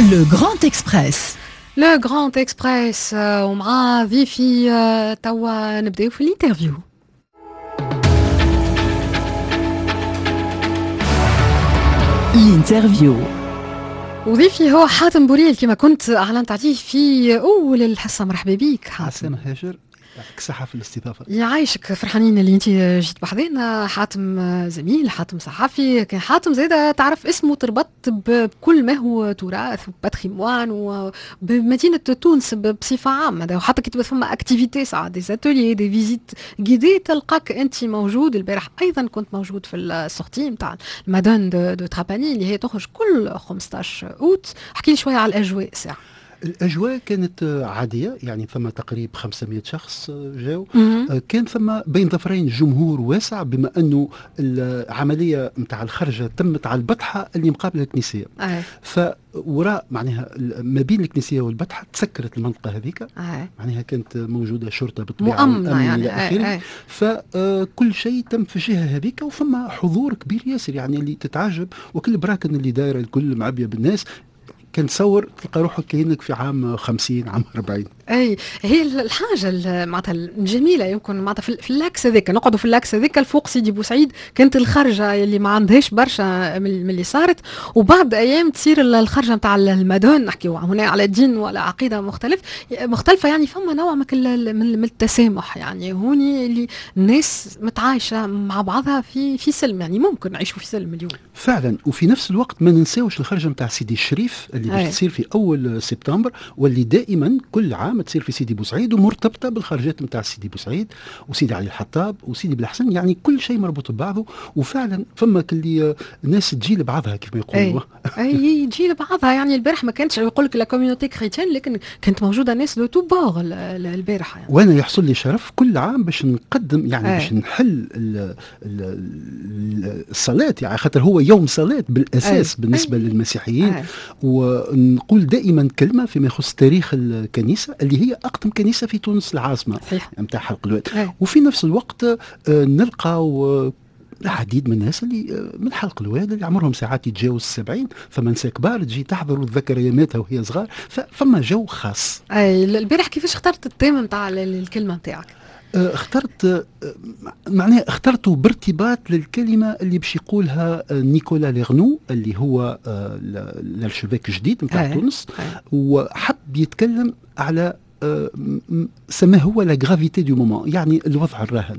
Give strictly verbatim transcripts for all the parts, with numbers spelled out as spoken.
Le Grand Express. Le Grand Express ومع ضيفي توا نبداو في الانترفيو. الانترفيو وضيفي هو حاتم بوريل كما كنت اعلنت عليه في اول الحصه. مرحبا بك حاتم. هاجر يعطيك الصحة في الاستضافة. يعيشك، فرحانين اللي انت جيت بحذنا. حاتم زميل، حاتم صحفي، كان حاتم زيدا تعرف اسمه تربط بكل ما هو تراث وباتريموان وبمدينة تونس بصفة عامة، وحتى كي تبدا فما اكتيفيتي ساعات دي زاتولي دي فيزيت جيدي تلقاك انت موجود. البارح ايضا كنت موجود في السورتي نتاع المادون دو, دو تراباني اللي هي تخرج كل خمسطاش اوت. احكي لي شوية على الاجواء ساعة. الأجواء كانت عادية، يعني ثم تقريبا خمسمائة شخص جاو. كان ثم بين ظفرين جمهور واسع، بما أنه العملية متاع الخرجة تمت على البطحة اللي مقابل الكنيسية. أي. فوراء معناها ما بين الكنيسية والبطحة تسكرت المنطقة هذيك. أي. معناها كانت موجودة شرطة بالطبيعة مؤمنة يعني إلى آخره. فكل شيء تم في الجهة هذيك، وفما حضور كبير ياسر يعني اللي تتعجب، وكل براكن اللي دايرة الكل معبية بالناس. كان تصور تلقى روحك كأنك في عام خمسين عام أربعين. اي هي الحاجه معناتها الجميله يمكن معناتها في اللاكس هذاك، نقعدوا في اللاكس هذاك الفوق سيدي بوسعيد، كانت الخرجه اللي ما عندهاش برشا من اللي صارت، وبعد ايام تصير الخرجه نتاع المادون. نحكيو هنا على دين ولا عقيده مختلف مختلفه، يعني فما نوع من التسامح، يعني هوني اللي الناس متعايشه مع بعضها في في سلم، يعني ممكن نعيشوا في سلم اليوم فعلا. وفي نفس الوقت ما ننساوش الخرجه نتاع سيدي الشريف اللي باش تصير في اول سبتمبر، واللي دائما كل عام تصير في سيدي بوسعيد، ومرتبطه بالخرجات نتاع سيدي بوسعيد وسيدي علي الحطاب وسيدي بالحسن، يعني كل شيء مربوط ببعضه. وفعلا فما اللي الناس تجي لبعضها كيف ما يقولوا. اي تجي لبعضها، يعني البارح ما كانتش يقول لك لا كوميونيتي كريتيان، لكن كانت موجوده ناس لو تو بور البارح يعني. وانا يحصل لي شرف كل عام باش نقدم يعني أي. باش نحل ال ال الصلاه، يعني خاطر هو يوم صلاه بالاساس أي. بالنسبه أي. للمسيحيين أي. ونقول دائما كلمه فيما يخص تاريخ الكنيسه اللي هي اقدم كنيسه في تونس العاصمه نتاع حلق الواد. وفي نفس الوقت نلقى العديد من الناس اللي من حلق الواد اللي عمرهم ساعات يتجاوز السبعين، فما نساء كبار تجي تحضر وتذكر اياماتها وهي صغار، فما جو خاص. اي البارح كيفاش اخترت التيم نتاع الكلمه نتاعك؟ اخترت معناها اخترته بارتباط للكلمة اللي باش يقولها نيكولا ليغنو اللي هو الارشيفيك الجديد نتاع تونس، وحب يتكلم على سماه هو لا غرافيتي دو مومون، يعني الوضع الراهن.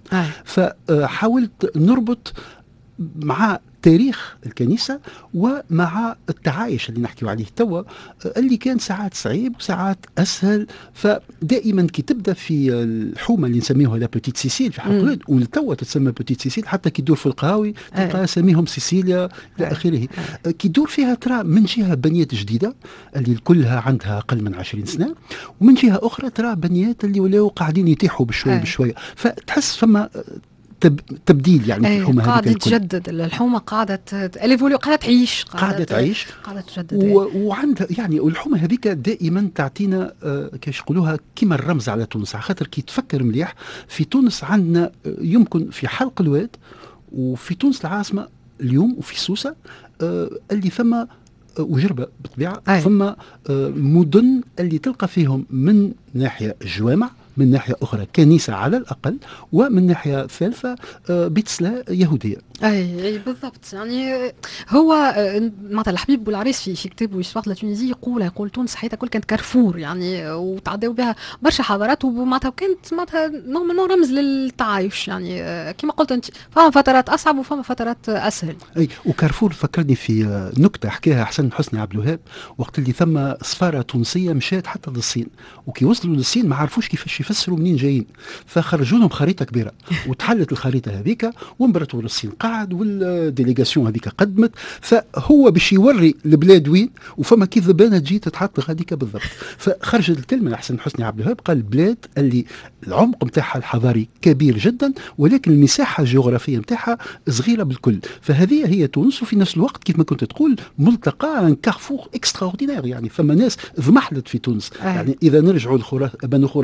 فحاولت نربط مع تاريخ الكنيسة ومع التعايش اللي نحكيو عليه توا، اللي كان ساعات صعيب وساعات أسهل. فدائما كي تبدأ في الحومة اللي نسميوها لا بوتيت سيسيل في حلق الواد، ولتوا تتسمى بوتيت سيسيل، حتى كي تدور في القهاوي تلقى سميهم سيسيليا إلى آخره. كي تدور فيها ترى من جهة بنيات جديدة اللي كلها عندها أقل من عشرين سنة، ومن جهة أخرى ترى بنيات اللي ولاو قاعدين يتيحوا بشوية بشوية، فتحس فما تبديل يعني في الحومه هذه قاعده تجدد. الحومه قاعده اليفوليو، قاعده تعيش قاعده تعيش قاعده تجدد. وعندها يعني والحومه هذيك دائما تعطينا آه كيش يقولوها كيما الرمز على تونس، على خاطر كي تفكر مليح في تونس عندنا آه يمكن في حلق الواد وفي تونس العاصمه اليوم وفي سوسه آه اللي ثم آه وجربه بالطبيعه أي. ثم آه مدن اللي تلقى فيهم من ناحيه الجوامع، من ناحية أخرى كنيسة على الأقل، ومن ناحية ثالثة بيت صلاة يهودية. أي, أي بالضبط. يعني هو مثلا الحبيب بولعريس في في كتابه إسطوار لا تونيزي يقول يقول تونس حياتها كل كانت كارفور، يعني وتعداو بها برشا حضارات، ومعناتها كانت معناتها نوع من رمز للتعايش، يعني كما قلت أنت فما فترات أصعب وفما فترات أسهل. أي وكارفور فكرني في نكتة حكاها حسن حسني عبد الوهاب وقت اللي ثم سفارة تونسية مشات حتى للصين، وكي وصلوا للصين ما عرفوش كيفاش يفسروا منين جايين، فخرجوا لهم خريطة كبيرة وتحلت الخريطة هذيك، وامبراطور الصين قاعد والديليغاسيون هذيك قدمت، فهو باش يوري البلاد وين، وفما كي ذبانه تجي تتحط هذيك بالضبط. فخرجت الكلمه لحسن حسني عبد الوهاب قال البلاد اللي العمق نتاعها الحضاري كبير جدا، ولكن المساحه الجغرافيه نتاعها صغيره بالكل. فهذه هي تونس، وفي نفس الوقت كيف ما كنت تقول ملتقى ان كارفور اكستراوردينير، يعني فما ناس ضمحلت في تونس. آه. يعني اذا نرجعوا لبنو خراسان مثلا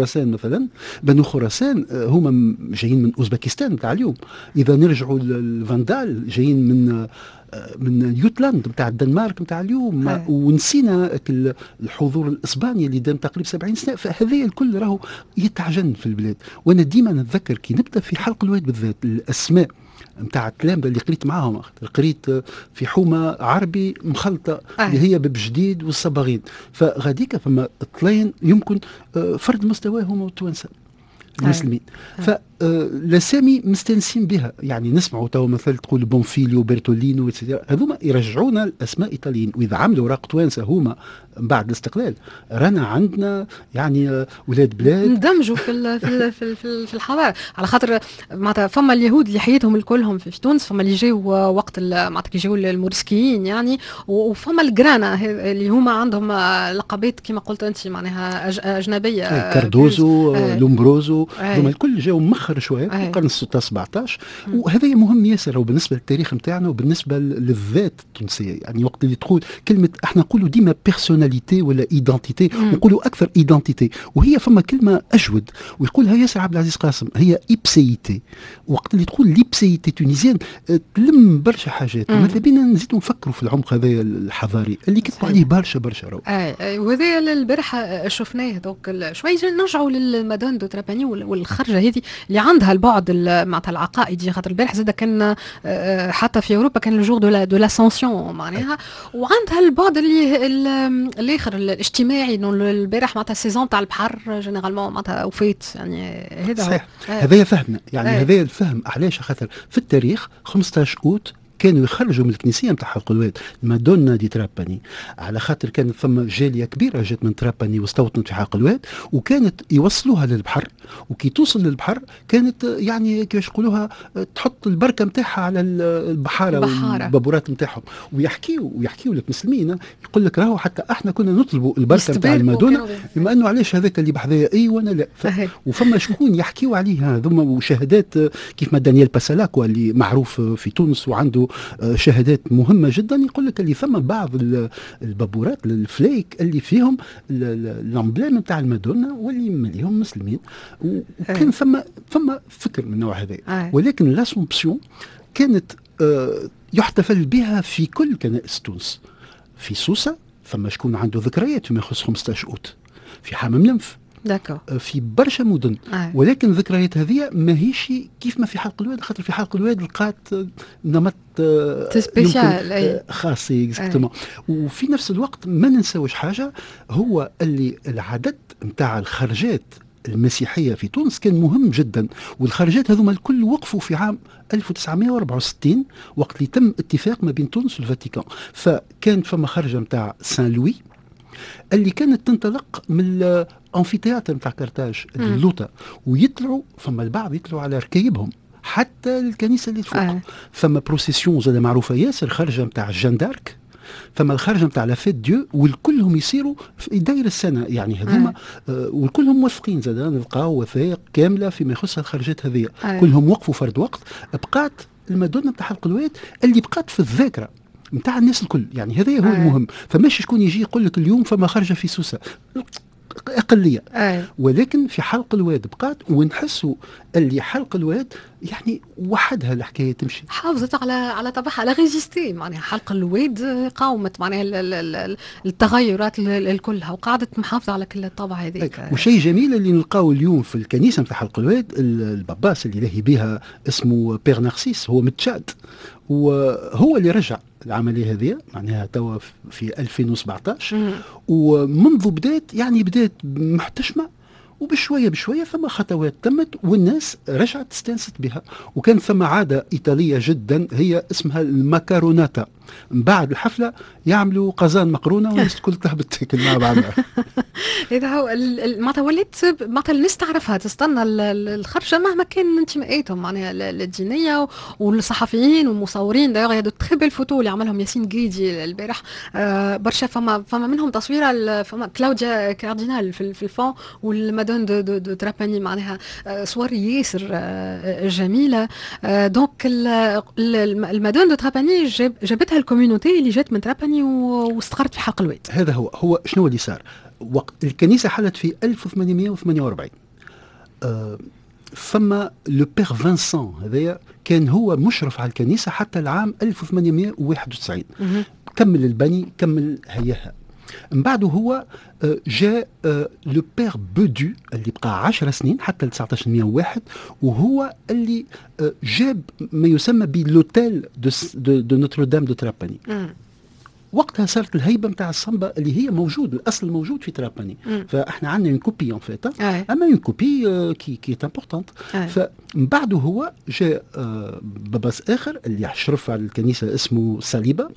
مثلا. بنو خراسان هما جايين من أوزبكستان متاع اليوم. إذا نرجعوا للفاندال جايين من من يوتلاند متاع الدنمارك متاع اليوم. ونسينا الحضور الاسباني اللي دام تقريبا سبعين سنه. فهذا الكل راهو يتعجن في البلاد. وانا ديما نتذكر كي نبدا في حلق الواد بالذات الاسماء متاع التلامذه اللي قريت معاهم، قريت في حومه عربي مخلطه اللي هي باب جديد والصباغين. فغاديك فما اطلين يمكن فرد مستواهم التوانسه المسلمين. فالاسامي مستانسين بها، يعني نسمعوا تو مثلا تقول بونفيليو بيرتولينو هذوما يرجعونا الاسماء ايطاليين. واذا عملوا راق توانسه هما بعد الاستقلال رانا عندنا يعني ولاد بلاد اندمجوا في في في في الحضاره. على خاطر معناتها فما اليهود اللي حياتهم الكلهم في تونس، فما اللي جاوا وقت معناتها كي جاوا الموريسكيين يعني، وفما الجرانا اللي هما عندهم لقبات كما قلت انت معناها اجنبيه، كاردوزو آه. لومبروزو هما الكل جاوا مخر شويه في القرن الستاشر سبعطاش. وهذا مهم ياسر وبالنسبه للتاريخ نتاعنا وبالنسبه للذات التونسيه. يعني وقت اللي تقول كلمه احنا نقولوا ديما بيرسوناليتي ولا ايدنتيتي، نقولوا اكثر ايدنتيتي. وهي فما كلمه اجود ويقولها ياسر عبد العزيز قاسم، هي ايبسيتي. وقت اللي تقول ليبسيتي تونيزيان تلم برشا حاجات. ماذا بينا نزيدوا نفكروا في العمق هذا الحضاري اللي كتبوا عليه برشا برشا رو. اي وهذا البارحه شفناه دوك شوي. نرجعوا للمدن دو تراباني والخرجه هذه اللي عندها البعد معناتها العقائدي. خاطر البارح زاد كان حتى في اوروبا كان الجور دو لا دو لاسونسيون معناها، وعندها البعد اللي الاخر الاجتماعي. انه البارح معناتها السيزون تاع البحر جينيرالمون معناتها وفات يعني. هذا صحيح هذا فهمنا يعني. هذا الفهم علاش خاطر في التاريخ خمسطاش اوت كانوا يخرجوا من الكنيسيه نتاع حلق الواد مادونا دي تراباني، على خاطر كانت ثم جاليه كبيره جات من تراباني واستوطنت في حلق الواد، وكانت يوصلوها للبحر. وكي توصل للبحر كانت يعني كيفاش يقولوها تحط البركه نتاعها على البحاره والبابورات نتاعهم. ويحكيوا ويحكيوا لك مسلمين يقول لك راهو حتى احنا كنا نطلبوا البركه نتاع المادونا بما انه علاش هذاك اللي بحذايا اي وانا لا. وفما شكون يحكيوا عليها هذوما وشهادات كيف ما دانيال باسالاكوا اللي معروف في تونس وعنده شهادات مهمة جدا. يقول لك اللي ثم بعض البابورات الفليك اللي فيهم الامبلام نتاع المادونا واللي مليهم مسلمين. وكان ثم ثم فكر من النوع هذا. ولكن لاسومبسيون كانت يحتفل بها في كل كنائس تونس. في سوسة ثم شكون عنده ذكريات فيما يخص خمسطاش اوت، في حمام لنف، داكو في برشا مدن. آه. ولكن ذكريات هذه ماهيش كيف ما في حلق الواد، خاطر في حلق الواد لقات نمط سبيشال خاص اكزاكتومون. وفي نفس الوقت ما ننساوش حاجه، هو اللي العدد نتاع الخرجات المسيحيه في تونس كان مهم جدا. والخرجات هذوما الكل وقفوا في عام ألف وتسعمائة وأربعة وستين وقت اللي تم اتفاق ما بين تونس والفاتيكان. فكان فما خرجه نتاع سان لوي اللي كانت تنطلق من الانفيتياتر نتاع كارتاج اللوطه، ويطلعوا فما البعض يطلعوا على ركايبهم حتى الكنيسه اللي فوق. آه. فما بروسيسيون زاد معروفه ياسر، خرجه نتاع جان دارك، فما الخرجه نتاع لافيت ديو، والكلهم يصيروا في داير السنه يعني هذوما. آه. آه والكلهم موثقين زاد نلقاو وثائق كامله فيما يخص الخرجات هذه. آه. كلهم وقفوا فرد وقت. بقات المادونا نتاع حلق الواد اللي بقات في الذاكره نتاع الناس الكل. يعني هذا هو آه. المهم. فماشي شكون يجي يقول لك اليوم فما خرجه في سوسه، أقلية. آه. ولكن في حلق الواد بقات، ونحسوا اللي حلق الواد يعني وحدها الحكاية تمشي، حافظت على على طبعها على ريزيستي. معناها حلق الواد قاومت معناها التغيرات كلها وقعدت محافظة على كل الطبع هذيك. وشيء جميل اللي نلقاو اليوم في الكنيسة نتاع حلق الواد، الباباس اللي لاهي بها اسمه بير نارسيس، هو من تشاد، وهو اللي رجع العملية هذه معناها توا في ألفين وسبعطاش. ومنذ بدات يعني بدات محتشمة، وبشوية بشوية ثم خطوات تمت والناس رجعت استانست بها. وكان ثم عادة إيطالية جدا هي اسمها الماكاروناتا، من بعد الحفلة يعملوا قزان مقرونة والناس الكل تهبط تاكل مع بعضها. هذا هو معناتها وليت معناتها الناس تعرفها تستنى الخرجة مهما كان انتماءاتهم معناها الدينية. والصحفيين والمصورين دايوغ هذو تخيب الفوتو اللي عملهم ياسين قيدي البارح آه برشا. فما فما منهم تصويرة فما كلاوديا كاردينال في, في الفون والمادون دو, دو, دو تراباني معناها آه صور ياسر آه جميلة. آه دونك المادون دو تراباني جاب جابتها الكوميونيتي اللي جات من تراباني واستقرت في حلق الواد. هذا هو هو شنو اللي صار وقت الكنيسة حلت في ألف وثمانمائة وثمانية وأربعين. آه فما لو بير فانسون هذايا كان هو مشرف على الكنيسة حتى العام ألف وثمانمائة وواحد وتسعين. كمل البني كمل هياها. من بعده هو جاء لو بير بودو اللي بقى عشر سنين حتى تسعة عشر مئة وواحد، وهو اللي جاب ما يسمى بلوتيل دو, دو, دو نوتردام دو تراباني. وقتها صارت الهيبه نتاع الصنبه اللي هي موجود الاصل موجود في تراباني. فاحنا عندنا اون كوبي ان فيت، اما اون كوبي كي كي امبورطونت. فمن بعده هو جاء باباس اخر اللي يشرف على الكنيسه اسمه ساليبا،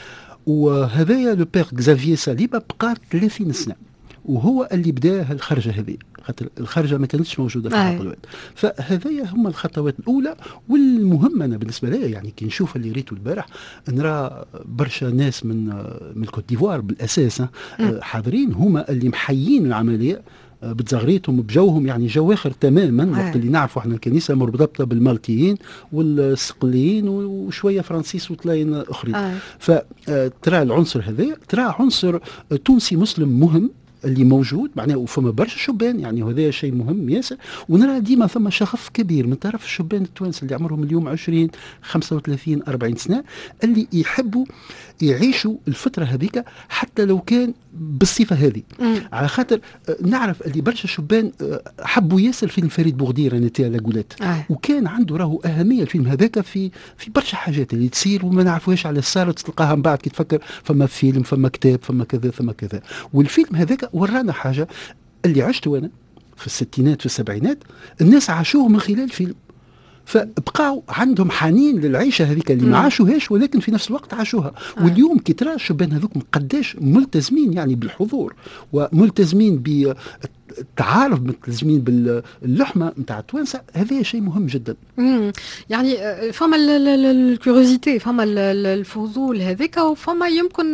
وهذايا لو بير غزافيي ساليبا بقى ثلاثين سنه، وهو اللي بدا الخرجه هذه، خاطر الخرجه ما كانتش موجوده في هذا الوقت. فهذايا هما الخطوات الاولى والمهمه. انا بالنسبه لي يعني كي نشوف اللي ريته البارح نرى برشا ناس من من الكوت ديفوار بالاساس حاضرين، هما اللي محيين العمليه بتزغريتهم بجوهم، يعني جو اخر تماما. وقت اللي نعرفوا احنا الكنيسه مرتبطه بالمالتيين والصقليين وشويه فرانسيس وطلاين اخرين. فترى العنصر هذا ترى عنصر تونسي مسلم مهم اللي موجود معناه، وفما برشا شبان يعني وهذا شيء مهم ياسر. ونرى ديما فما شغف كبير من طرف الشبان التوانسه اللي عمرهم اليوم عشرين خمسة وثلاثين أربعين سنه، اللي يحبوا يعيشوا الفتره هذيك حتى لو كان بالصفه هذه. على خاطر نعرف اللي برشا شبان حبوا ياسر فيلم فريد بوغدير انا تاع لاغولات، وكان عنده راهو اهميه الفيلم هذاك في في برشا حاجات اللي تصير وما نعرفوهاش على صارت، تلقاها من بعد كي تفكر فما فيلم فما كتاب فما كذا فما كذا. والفيلم هذاك ورانا حاجه اللي عشته انا في الستينات في السبعينات، الناس عاشوه من خلال فيلم، فبقاو عندهم حنين للعيشه هذيك اللي ما عاشوهاش ولكن في نفس الوقت عاشوها. آه. واليوم كي ترى الشبان هذوك قداش ملتزمين يعني بالحضور وملتزمين بالتعارف، ملتزمين باللحمه نتاع التوانسه، هذا شيء مهم جدا. امم يعني فما الكيوريزيتي، فما الفضول هذيك، وفما يمكن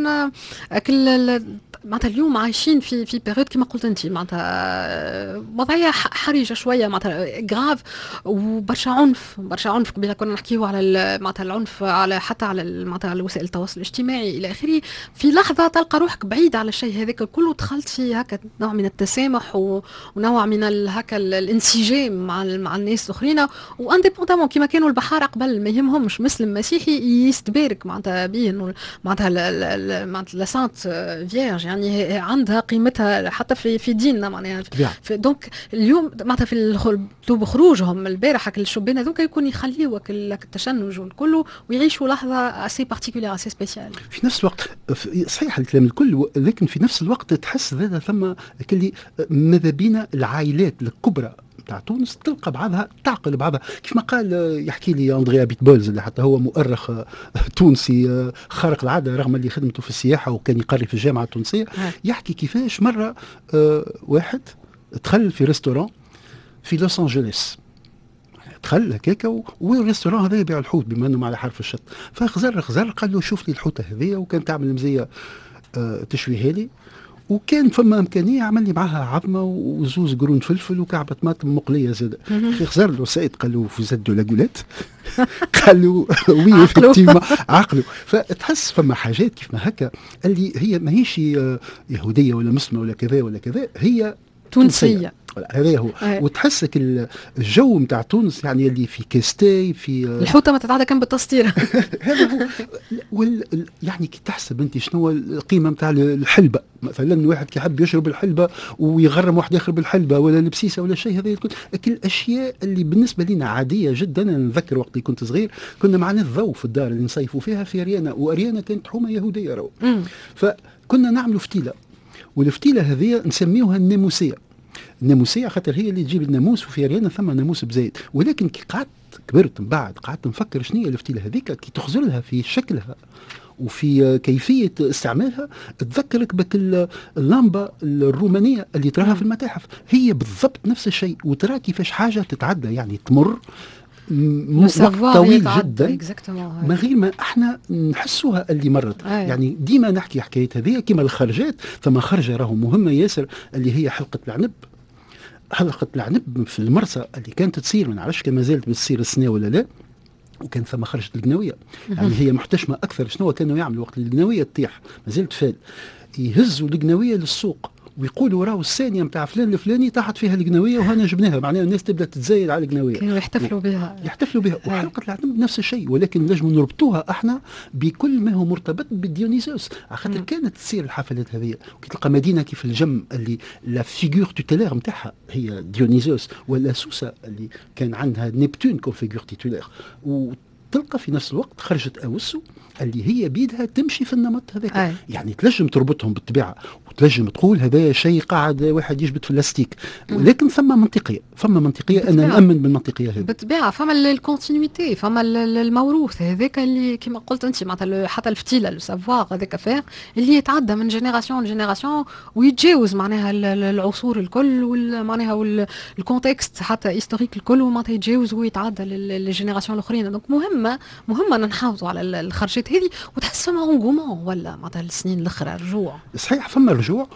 كل معناتها اليوم عايشين في في بيريود كما قلت انت، معناتها وضعيه حرجه شويه، معناتها غراف وبرشا عنف برشا عنف. قبل كنا نحكيو على معناتها العنف على حتى على معناتها على وسائل التواصل الاجتماعي الى اخره. في لحظه تلقى روحك بعيد على الشيء هذاك كله، دخلت في هكا نوع من التسامح ونوع من هكا الانسجام مع مع الناس الاخرين، وانديبوندامون كما كانوا البحاره قبل ما يهمهمش مسلم مسيحي يستبارك معناتها به، معناتها معناتها لا سانت فيرج يعني عندها قيمتها حتى في في ديننا معناها. دونك اليوم معناتها في بخروجهم البارح الشبان هذوك يكون يخليوا التشنج والكل ويعيشوا لحظه اسي بارتيكولير اسي سبيسيال. في نفس الوقت صحيح الكلام الكل، لكن في نفس الوقت تحس هذا ثم كلي ماذا بينا العائلات الكبرى تاع تونس تلقى بعضها تعقل بعضها، كيف ما قال يحكي لي أندريا بيتبولز اللي حتى هو مؤرخ تونسي خارق العاده رغم اللي خدمته في السياحه وكان يقري في الجامعه التونسيه، يحكي كيفاش مره واحد دخل في ريستوران في لوس أنجلوس، دخل هكاكا والريستوران هذا يبيع الحوت بما انه على حرف الشط، فخزر خزر قال له شوف لي الحوته هذه، وكان تعمل مزيه تشويها لي، وكان فما امكانيه عمل لي معها عظمه وزوز قرون فلفل وكعبه طماطم مقليه زاد. في خزر له سيد قال له فوزات دو لاغولات، قال له وي افكتيفمون عقله. فتحس فما حاجات كيف ما هكا اللي هي ماهيش يهوديه ولا مسلمه ولا كذا ولا كذا، هي تونسيه. هذا هو. أيه. وتحسك الجو نتاع تونس يعني اللي في كاستاي في الحوته ما تتعدى كان بالتسطير. هذا هو. وال يعني كي تحسب انت شنو القيمه نتاع الحلبه مثلا، واحد كيحب يشرب الحلبه ويغرم واحد اخر بالحلبه ولا البسيسه ولا شيء، هذا كل الاشياء اللي بالنسبه لنا عاديه جدا. انا نذكر وقت اللي كنت صغير كنا معنا الضوء في الدار اللي نصيفوا فيها في ريانا، واريانا كانت حومه يهوديه راهو، فكنا نعملوا فتيله، والفتيله هذه نسميوها الناموسيه. الناموسيه خاطر هي اللي تجيب الناموس، وفي ريانا ثم ناموس بزايد. ولكن كي قعدت كبرت من بعد قعدت نفكر شنو هي الفتيله هذيك، كي تخزرلها في شكلها وفي كيفيه استعمالها تذكرك بك اللمبه الرومانيه اللي تراها في المتاحف، هي بالضبط نفس الشيء. وترى كيفاش حاجه تتعدى يعني تمر وقت طويل جدا من غير ما احنا نحسوها اللي مرت. آه. يعني ديما نحكي حكايه هذه كما الخرجات، ثم خرجه راهو مهمه ياسر اللي هي حلقه العنب. حلقه العنب في المرسى اللي كانت تصير، ما نعرفش كما زالت بتصير السنه ولا لا، وكان ثم خرجت القناويه يعني هي محتشمه اكثر. شنو كانوا يعملوا وقت القناويه تطيح ما زالت فال، يهزوا القناويه للسوق ويقولوا راهو الثانيه نتاع فلان الفلاني طاحت فيها القنويه وهنا جبناها، معناها الناس تبدا تتزايد على القنويه، كانوا يحتفلوا بها يحتفلوا بها. وحلقه العتمه نفس الشيء، ولكن نجم نربطوها احنا بكل ما هو مرتبط بالديونيزوس، على خاطر كانت تصير الحفلات هذه كي تلقى مدينه كيف الجم اللي لا فيغور توتيلير نتاعها هي ديونيزوس، ولا سوسه اللي كان عندها نبتون كون فيغور توتيلير، وتلقى في نفس الوقت خرجت اوسو اللي هي بيدها تمشي في النمط هذاك. يعني تنجم تربطهم بالطبيعه وتنجم تقول هذا شيء قاعد واحد يجبد في اللاستيك، ولكن ثم منطقيه، فما منطقيه انا نامن بالمنطقيه هذه بالطبيعه، فما الكونتينيتي، فما الموروث هذاك اللي كما قلت انت معناتها حتى الفتيله السافوار هذاك فير اللي يتعدى من جينيراسيون لجينيراسيون ويتجاوز معناها العصور الكل ومعناها والكونتكست حتى هيستوريك الكل، ومعناتها يتجاوز ويتعدى للجينيراسيون الاخرين. دونك مهمه مهمه نحافظوا على الخرجات هذه، وتحس فما انغومون ولا معناتها السنين الاخرى رجوع. صحيح فما رجوع.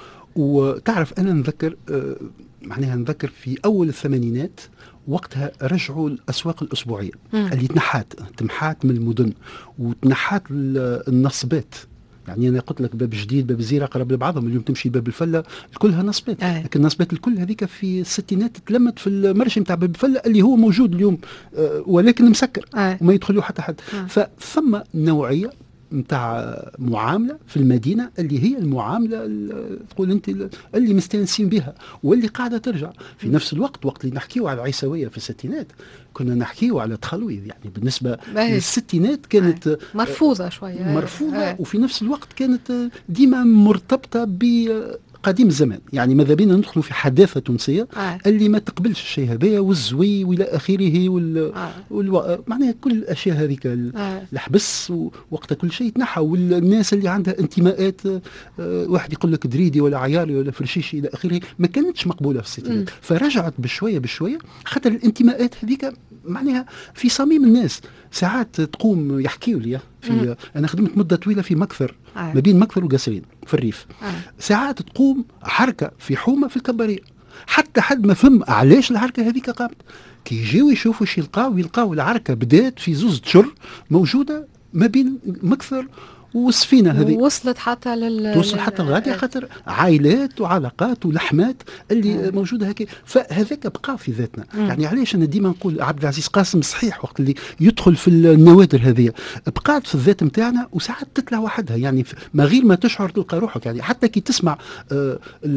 وتعرف انا نذكر آه معناها نذكر في اول الثمانينات وقتها رجعوا الاسواق الاسبوعيه مم. اللي تنحات تمحات من المدن وتنحات النصبات. يعني انا قلت لك باب جديد باب الزيره قرب لبعضهم، اليوم تمشي باب الفله كلها نصبات، أي. لكن النصبات الكل هذيك في الستينات تلمت في المرشي نتاع باب الفله اللي هو موجود اليوم آه ولكن مسكر أي. وما يدخلوا حتى حد. فثم نوعيه نتاع معامله في المدينه اللي هي المعامله تقول انت اللي مستانسين بها واللي قاعده ترجع في نفس الوقت. وقت اللي نحكيو على العيسويه في الستينات كنا نحكيو على تخلوي، يعني بالنسبه للستينات كانت أي. مرفوضه شويه مرفوضه أي. وفي نفس الوقت كانت ديما مرتبطه ب قديم الزمان، يعني ماذا بينا ندخلوا في حداثه تونسيه آه. اللي ما تقبلش الشيء هذا والزوي والى اخره وال... آه. والو... معناها كل الاشياء هذيك آه. الحبس ووقتها كل شيء تنحى، والناس اللي عندها انتماءات آه واحد يقول لك دريدي ولا عياري ولا فرشيشي الى اخره ما كانتش مقبوله في الستينات، فرجعت بشويه بشويه خاطر الانتماءات هذيك معناها في صميم الناس. ساعات تقوم يحكيوا لي في مم. انا خدمت مده طويله في مكثر آه. ما بين مكثر وقصرين في الريف آه. ساعات تقوم حركه في حومه في الكباريه حتى حد ما فهم علاش الحركه هذيك قامت، كي يجيو يشوفوا شي يلقاو يلقاو الحركه بدات في زوز شهور موجوده ما بين مكثر والسفينه هذه وصلت حتى لل توصل حتى لغادي خاطر عائلات وعلاقات ولحمات اللي مم. موجوده هكا. فهذاك بقى في ذاتنا مم. يعني علاش انا ديما نقول عبد العزيز قاسم صحيح وقت اللي يدخل في النوادر هذه بقات في الذات نتاعنا وساعات تطلع وحدها، يعني ما غير ما تشعر تلقى روحك. يعني حتى كي تسمع آه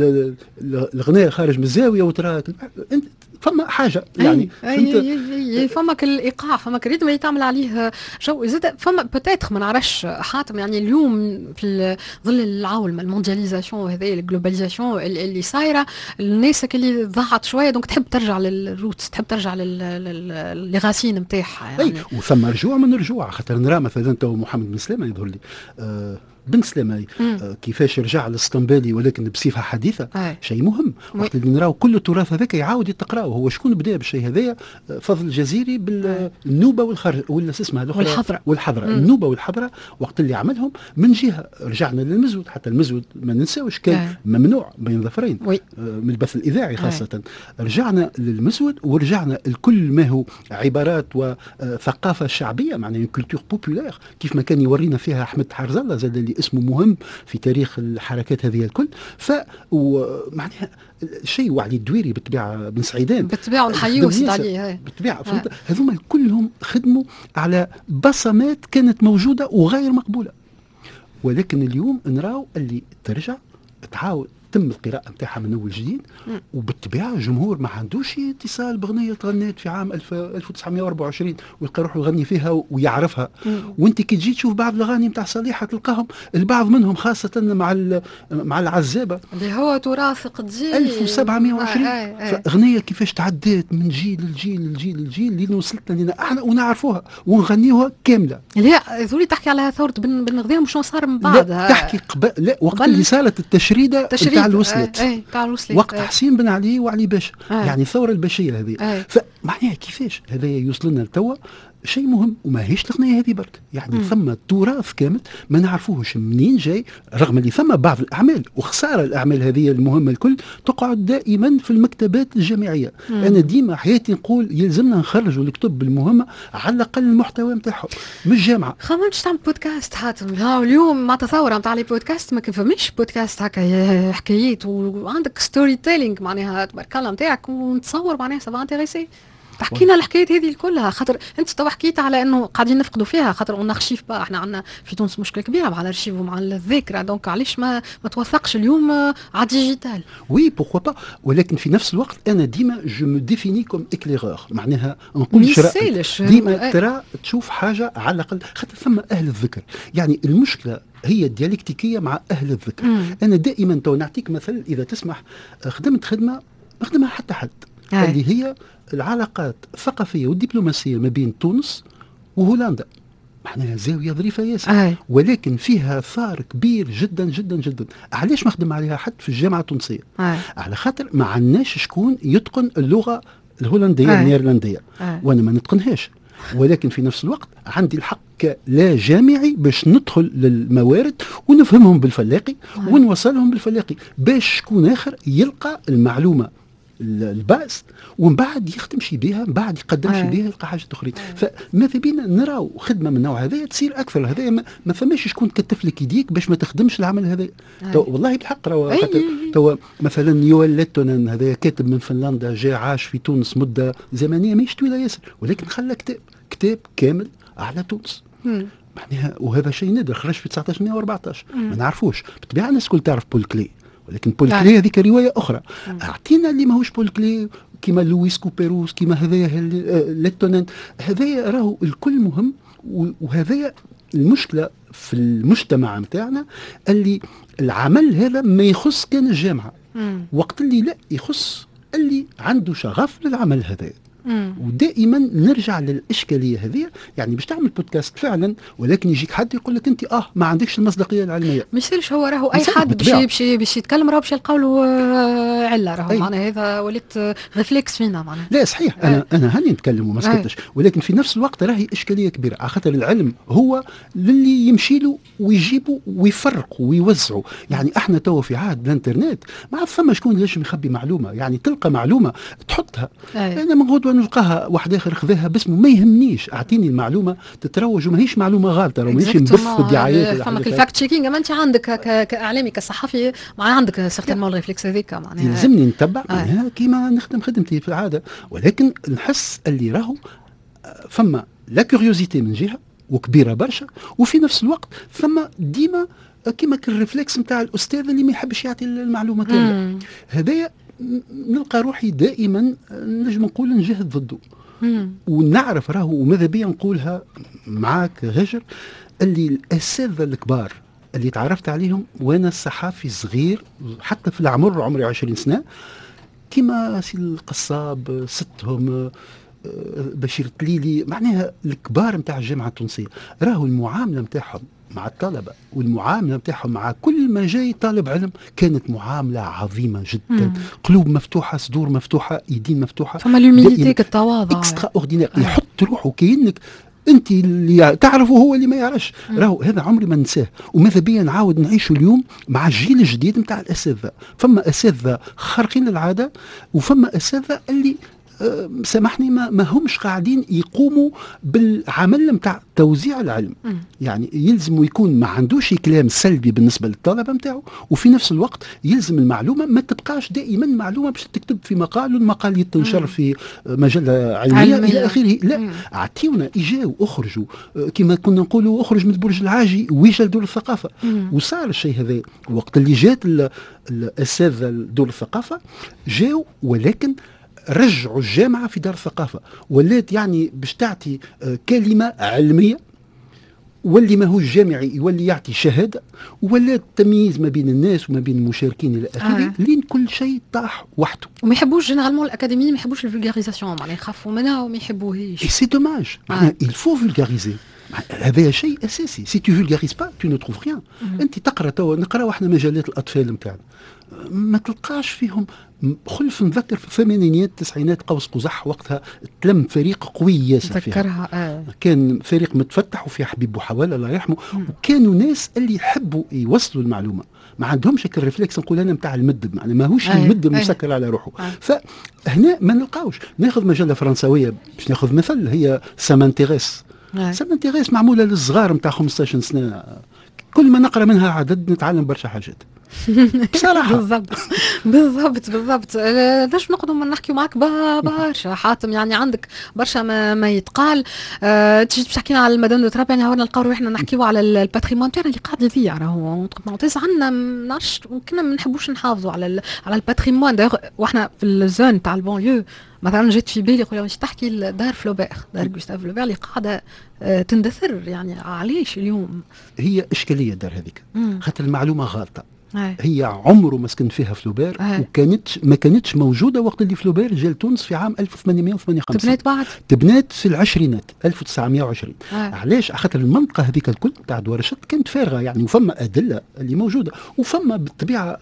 الغناء خارج من الزاويه وترى انت فما حاجه يعني أي أي أي فماك الايقاع فماك ريتم اللي تعمل عليه جو زاد فما بتاتخ ما نعرفش حاتم. يعني اليوم في ظل العولمه الموندياليزاسيون وهذه الجلوباليزاسيون اللي صايره الناس اللي ضاعت شويه دونك تحب ترجع للروتس تحب ترجع للغاسين نتاعها يعني. اي وثم رجوع من رجوع خاطر نرى مثلا تو محمد بن سلامه يظهر لي آه بن سلامة آه كيفاش رجع للاسطنبالي ولكن بصفه حديثه شيء مهم. وقت اللي نراو كل التراث هذاك يعاود يتقراو. هو شكون بدا بالشيء هذايا؟ فضل الجزيري بالنوبه والخرج ولا اسمها الاخرى والحضره والحضره النوبه والحضره وقت اللي عملهم من جهه رجعنا للمزود. حتى المزود ما ننساوش كان آه. ممنوع بين ظفرين آه من البث الاذاعي خاصه آه. رجعنا للمزود ورجعنا الكل ما هو عبارات وثقافه شعبيه معناها كولتور بوبولير كيف ما كان يورينا فيها احمد حرزله زاد اللي اسمه مهم في تاريخ الحركات هذه الكل. ف معناها شيء وعلي الدويري بالطبيعه بن سعيدان بالطبيعه نحيوه عليه بالطبيعه هذوما كلهم خدموا على بصمات كانت موجوده وغير مقبوله. ولكن اليوم نراو اللي ترجع تعاود تم القراءة نتاعها من أول جديد وبالطبيعة الجمهور ما عندوش اتصال بغنية تغنيت في عام ألف وتسعمائة وأربعة وعشرين ويلقى روحه يغني فيها ويعرفها. وانت كي تجي تشوف بعض الأغاني نتاع صليحة تلقاهم البعض منهم خاصة مع مع العزابة اللي هو تراث قديم ألف وسبعمائة وعشرين فأغنية كيفاش تعديت من جيل لجيل لجيل لجيل اللي وصلتنا لنا احنا ونعرفوها ونغنيوها كاملة. اللي هي ذولي تحكي على ثورة بن غذيهم شنو صار من بعد؟ لا تحكي قبل لا وقت اللي صارت التشريدة تاع الوصلت ايه تاع الوصلت وقت حسين بن علي وعلي باشا آه. يعني الثوره الباشيه هذه. فمعناها كيفاش هذا يوصل لنا لتوا شيء مهم، وما هيش الأغنية هذه برك، يعني مم. ثم تراث كامل ما نعرفوهش منين جاي، رغم اللي ثم بعض الأعمال، وخسارة الأعمال هذه المهمة الكل تقعد دائما في المكتبات الجامعية. مم. أنا ديما حياتي نقول يلزمنا نخرجوا الكتب المهمة على الأقل المحتوى نتاعهم مش جامعة. خممتش تعمل بودكاست حاتم؟ اليوم مع تطور نتاع لي بودكاست ما كيفهمش بودكاست هكا حكايات وعندك ستوري تيلينغ معناها تبارك الله نتاعك ونتصور معناها سافا انتريسي تحكي لنا الحكايات هذه كلها. خاطر انت تو حكيت على انه قاعدين نفقدوا فيها، خاطر اون ارشيف با احنا عندنا في تونس مشكله كبيره مع الارشيف ومع الذاكره، دونك علاش ما ما توثقش اليوم على الديجيتال؟ وي بوركوا با، ولكن في نفس الوقت انا ديما جو مو ديفيني كوم اكليغور، معناها نقول ديما ترى تشوف حاجه على الاقل، خاطر ثم اهل الذكر. يعني المشكله هي الديالكتيكيه مع اهل الذكر. مم. انا دائما تو نعطيك مثل، اذا تسمح، خدمت خدمه ما خدمها حتى حد آه. اللي هي العلاقات الثقافيه والدبلوماسيه ما بين تونس وهولندا، معناها زاويه ظريفه ياسر آه. ولكن فيها ثار كبير جدا جدا جدا. علاش ما خدم عليها حد في الجامعه التونسيه؟ آه. على خاطر ما عندناش شكون يتقن اللغه الهولنديه آه. النيرلنديه آه. وانا ما نتقنهاش، ولكن في نفس الوقت عندي الحق لا جامعي باش ندخل للموارد ونفهمهم بالفلاقي آه. ونوصلهم بالفلاقي باش شكون اخر يلقى المعلومه الباس ومن بعد يخدم شي بها، من بعد يقدم شي بها يلقى حاجه اخرى. فماذا بينا نراو خدمه من النوع هذا تصير اكثر. هذا ما, ما فماش شكون كتف لك يديك باش ما تخدمش العمل هذا. والله بالحق راهو تو مثلا يوال ليتونن هذا كاتب من فنلندا جاء عاش في تونس مده زمنيه ماهيش طويله ياسر، ولكن خلى كتاب كتاب كامل على تونس. مم. معناها وهذا شيء نادر، خرج في تسعة عشر أربعة عشر. مم. ما نعرفوش بالطبيعه. الناس الكل تعرف بول كلي، ولكن بول كلي هذيك روايه اخرى. مم. اعطينا اللي ماهوش بول كلي كيما لويس كوبيروس كيما هذايا ليتونن، هذايا راهو الكل مهم. وهذايا المشكله في المجتمع نتاعنا اللي العمل هذا ما يخص كان الجامعه. مم. وقت اللي لا يخص اللي عنده شغف للعمل هذا. مم. ودائما نرجع للاشكاليه هذه. يعني باش تعمل بودكاست فعلا ولكن يجيك حد يقول لك انت اه ما عندكش المصداقيه العلميه. ما يصيرش هو راهو اي حد باش باش يتكلم راهو باش يلقاو له عله راهو معناها هذا وليت ريفلكس فينا معناها. لا صحيح أي. انا انا هاني نتكلم وما سكتش، ولكن في نفس الوقت راهي اشكاليه كبيره على خاطر العلم هو للي يمشي له ويجيبوا ويفرقوا ويوزعوا. يعني احنا تو في عهد الانترنت ما عاد ثم شكون لازم يخبي معلومه. يعني تلقى معلومه تحطها أي. انا من غدوه نلقاها واحد اخر خذاها باسمه ما يهمنيش، اعطيني المعلومه تتروج وماهيش معلومه غلطه راه ماهيش نبث دعايات. فما الفاكت تشيكينغ ما انت عندك كاعلامي كصحفي معناها عندك سيغتينمون الريفلكس هذيك معناها يلزمني نتبع آه. معناها كيما نخدم خدمتي في العاده. ولكن نحس اللي راهو فما لا كوريوزيتي من جهه وكبيره برشا، وفي نفس الوقت ثم ديما كيما الريفلكس نتاع الاستاذ اللي ما يحبش يعطي المعلومه كامله. هذايا نلقى روحي دائما نجم نقول نجهد ضده. مم. ونعرف راهو وماذا بيا نقولها معاك هجر اللي الاساتذه الكبار اللي تعرفت عليهم وانا صحافي صغير حتى في العمر عمري عشرين سنه كيما سي القصاب ستهم بشير تليلي، معناها الكبار نتاع الجامعه التونسيه راهو المعامله نتاعهم مع الطلبة والمعاملة نتاعهم مع كل ما جاي طالب علم كانت معاملة عظيمة جدا. مم. قلوب مفتوحة، صدور مفتوحة، ايدين مفتوحة، فما لوميليتي التواضع اكسترا اوردينير. يحط روحه كأنك انت اللي تعرفه هو اللي ما يعرفش. راهو هذا عمري ما ننساه. وماذا بيا نعاود نعيشه اليوم مع الجيل الجديد نتاع الاساتذة. فما اساتذة خارقين للعادة وفما اساتذة اللي أه سامحني ما, ما همش قاعدين يقوموا بالعمل نتاع توزيع العلم. م. يعني يلزم يكون ما عندوش كلام سلبي بالنسبه للطلبه نتاعو، وفي نفس الوقت يلزم المعلومه ما تبقاش دائما معلومه باش تكتب في مقال والمقال يتنشر في مجله علميه, علمية. الى اخره. لا، اعطيونا اجاو اخرجوا كما كنا نقولوا اخرج من البرج العاجي ويجا لدور الثقافه. م. وصار الشيء هذا وقت اللي جات الاساتذه لدور الثقافه جاو، ولكن رجعوا الجامعة في دار الثقافة ولات يعني باش تعطي كلمة علمية، واللي ما هو الجامعي يولي يعطي شهادة، ولا التمييز ما بين الناس وما بين المشاركين إلى آخره. آه. لين كل شيء طاح وحده. وما يحبوش جينيرالمون الأكاديميين ما يحبوش الفولغاريزاسيون، معناها يخافوا منها وما يحبوهاش. Et c'est dommage. آه. Il faut vulgariser. هذا شيء أساسي. Si tu vulgarises pas, tu ne trouves rien. أنت تقرأ تو نقرأ واحنا مجلات الأطفال نتاعنا ما تلقاش فيهم خلف نذكر في الثمانينيات التسعينات قوس قزح وقتها تلم فريق قوي ياسر فيها. آه. كان فريق متفتح وفيه حبيب بوحوالة الله يرحمه، وكانوا ناس اللي يحبوا يوصلوا المعلومه، ما عندهمش هيك الريفلكس نقول انا نتاع المدب، يعني ماهوش أيه. المدب أيه. مسكر على روحه. أيه. فهنا ما نلقاوش. ناخذ مجله فرنسويه باش ناخذ مثل، هي سامانتيغيس. سامانتيغيس معموله للصغار نتاع خمسطاش سنه، كل ما نقرا منها عدد نتعلم برشا حاجات بصراحه. بالضبط بالضبط بالضبط. ليش نقدر نحكي معك برشا حاتم، يعني عندك برشا ما, ما يتقال. أه تجي تحكينا على المدن دو تراب، يعني هورنا نلقاو روحنا نحكيو على الباتريمون تاعنا اللي قاعد يضيع. راهو عندنا نعرفش كنا ما نحبوش نحافظوا على على الباتريمون. واحنا في الزون تاع البونيو مثلا جيت في بالي قلت مش تحكي دار فلوبير، دار غوستاف فلوبير اللي قاعده تندثر، يعني علاش اليوم؟ هي اشكاليه دار هذيك، خاطر المعلومه غلطه. أي. هي عمره ما سكن فيها فلوبير، أي. وكانت ما كانتش موجوده وقت اللي فلوبير جا لتونس في عام ألف وثمانمائة وثمانية وخمسين. تبنات بعد تبنات في العشرينات ألف وتسعمائة وعشرين. أي. علاش؟ خاطر المنطقه هذيك الكل تاع دوار الشط كانت فارغه، يعني وفما ادله اللي موجوده، وفما بالطبيعه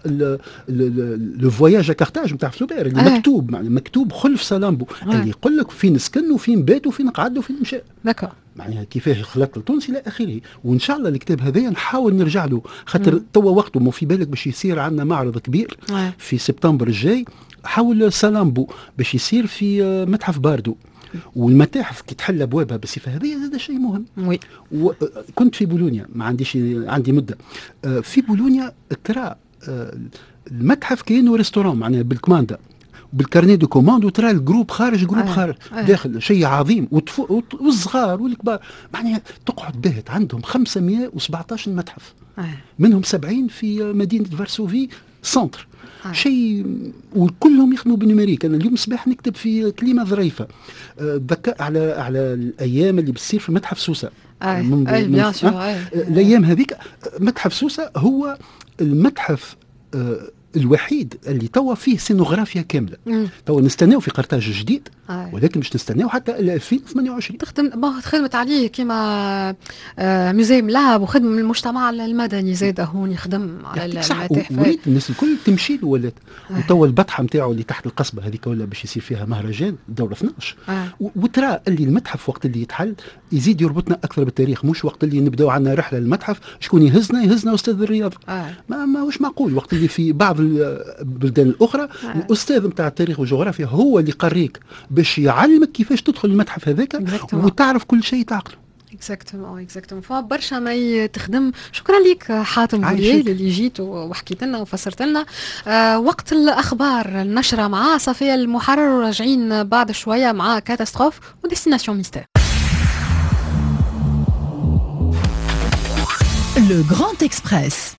لو فواياج كارتاج نتاع فلوبير اللي أي. مكتوب، يعني مكتوب خلف سالامبو، أي. اللي يقول لك فين سكن وفين بات وفين قعد وفين مشى. دكا معناها كيفاه خلق لتونس الى اخره. وان شاء الله الكتاب هذايا نحاول نرجع له، خاطر توا وقته مو في بالك باش يصير عندنا معرض كبير أي. في سبتمبر الجاي حول سالامبو باش يصير في متحف باردو، والمتاحف كي تحل ابوابها بالصفه هذه هذا شيء مهم. وي. وكنت في بولونيا، ما عنديش عندي مده في بولونيا، ترى المتحف كانه ريستوران معناها بالكماندا بالكارني دو كوماند، وترى الجروب خارج جروب آه. خارج آه. داخل، شيء عظيم. وتفو... والصغار والكبار معناها تقعد باهت. عندهم خمسمائة وسبعطاش متحف، آه. منهم سبعين في مدينه فارسوفي سنتر. آه. شيء وكلهم يخدموا بالنمريك. انا اليوم صباح نكتب في كلمه ظريفه ذكاء آه على على الايام اللي بتصير في متحف سوسه. آه. منذ آه. من... آه. آه. الايام هذيك متحف سوسه هو المتحف آه الوحيد اللي توا فيه سينوغرافيا كامله. توا نستناو في قرطاج جديد، آه. ولكن مش نستناو حتى ألفين وثمانية وعشرين. تخدم خدمت عليه كما آه موزي ملعب وخدم المجتمع المدني زاد هون يخدم على المتاحف. وريت الناس الكل تمشي له ولات. آه. وتوا البطحه نتاعو اللي تحت القصبه هذيك ولا باش يصير فيها مهرجان دور اثناش. آه. وترى اللي المتحف وقت اللي يتحل يزيد يربطنا اكثر بالتاريخ، مش وقت اللي نبداو عندنا رحله للمتحف شكون يهزنا يهزنا استاذ الرياض. آه. ما ماهوش معقول. وقت اللي في بعض البلدان الاخرى آه. الاستاذ نتاع التاريخ والجغرافيا هو اللي يقريك باش يعلمك كيفاش تدخل المتحف هذاك وتعرف كل شيء تعقله. اكزاكتومون اكزاكتومون. فبرشا ما تخدم. شكرا لك حاتم بوريال اللي جيت وحكيت لنا وفسرت لنا. آه وقت الاخبار النشره مع صفيه المحرر، وراجعين بعد شويه مع كاتاستروف وديستيناسيون ميستير. Le Grand Express.